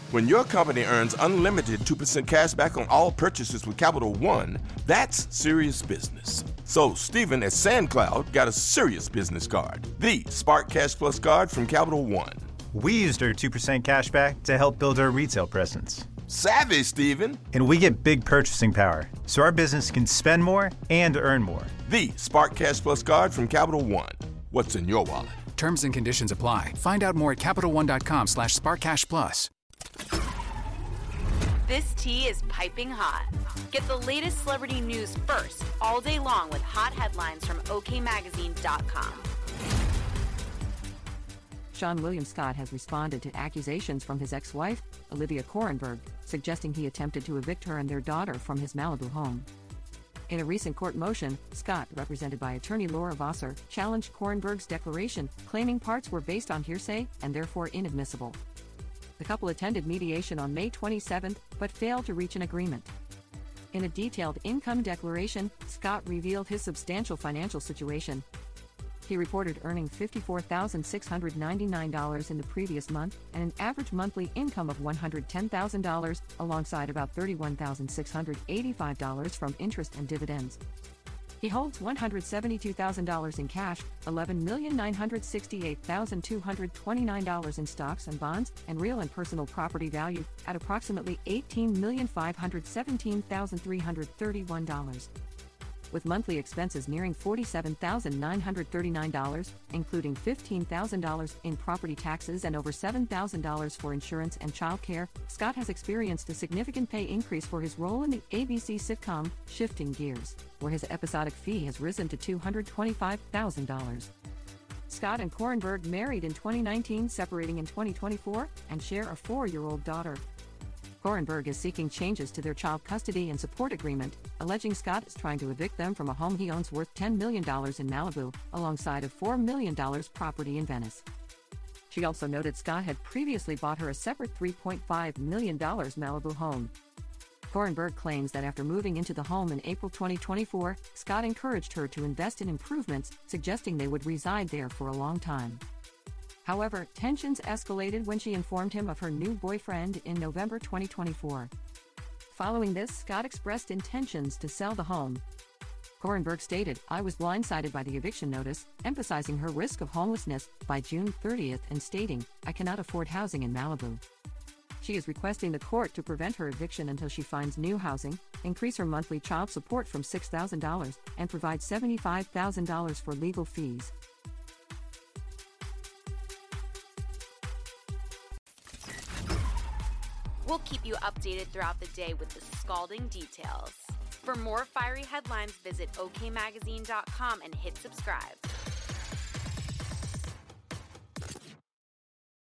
When your company earns unlimited 2% cash back on all purchases with Capital One, that's serious business. So Stephen at SandCloud got a serious business card, the Spark Cash Plus card from Capital One. We used our 2% cash back to help build our retail presence. Savvy, Stephen. And we get big purchasing power, so our business can spend more and earn more. The Spark Cash Plus card from Capital One. What's in your wallet? Terms and conditions apply. Find out more at CapitalOne.com/SparkCashPlus. This tea is piping hot. Get the latest celebrity news first all day long with hot headlines from OKMagazine.com. Sean William Scott has responded to accusations from his ex-wife, Olivia Korenberg, suggesting he attempted to evict her and their daughter from his Malibu home. In a recent court motion, Scott, represented by attorney Laura Vassar, challenged Korenberg's declaration, claiming parts were based on hearsay and therefore inadmissible. The couple attended mediation on May 27, but failed to reach an agreement. In a detailed income declaration, Scott revealed his substantial financial situation. He reported earning $54,699 in the previous month and an average monthly income of $110,000, alongside about $31,685 from interest and dividends. He holds $172,000 in cash, $11,968,229 in stocks and bonds, and real and personal property value at approximately $18,517,331. With monthly expenses nearing $47,939, including $15,000 in property taxes and over $7,000 for insurance and childcare, Scott has experienced a significant pay increase for his role in the ABC sitcom Shifting Gears, where his episodic fee has risen to $225,000. Scott and Korenberg married in 2019, separating in 2024, and share a 4-year-old daughter. Korenberg is seeking changes to their child custody and support agreement, alleging Scott is trying to evict them from a home he owns worth $10 million in Malibu, alongside a $4 million property in Venice. She also noted Scott had previously bought her a separate $3.5 million Malibu home. Korenberg claims that after moving into the home in April 2024, Scott encouraged her to invest in improvements, suggesting they would reside there for a long time. However, tensions escalated when she informed him of her new boyfriend in November 2024. Following this, Scott expressed intentions to sell the home. Korenberg stated, "I was blindsided by the eviction notice," emphasizing her risk of homelessness by June 30th and stating, "I cannot afford housing in Malibu." She is requesting the court to prevent her eviction until she finds new housing, increase her monthly child support from $6,000, and provide $75,000 for legal fees. We'll keep you updated throughout the day with the scalding details. For more fiery headlines, visit OKMagazine.com and hit subscribe.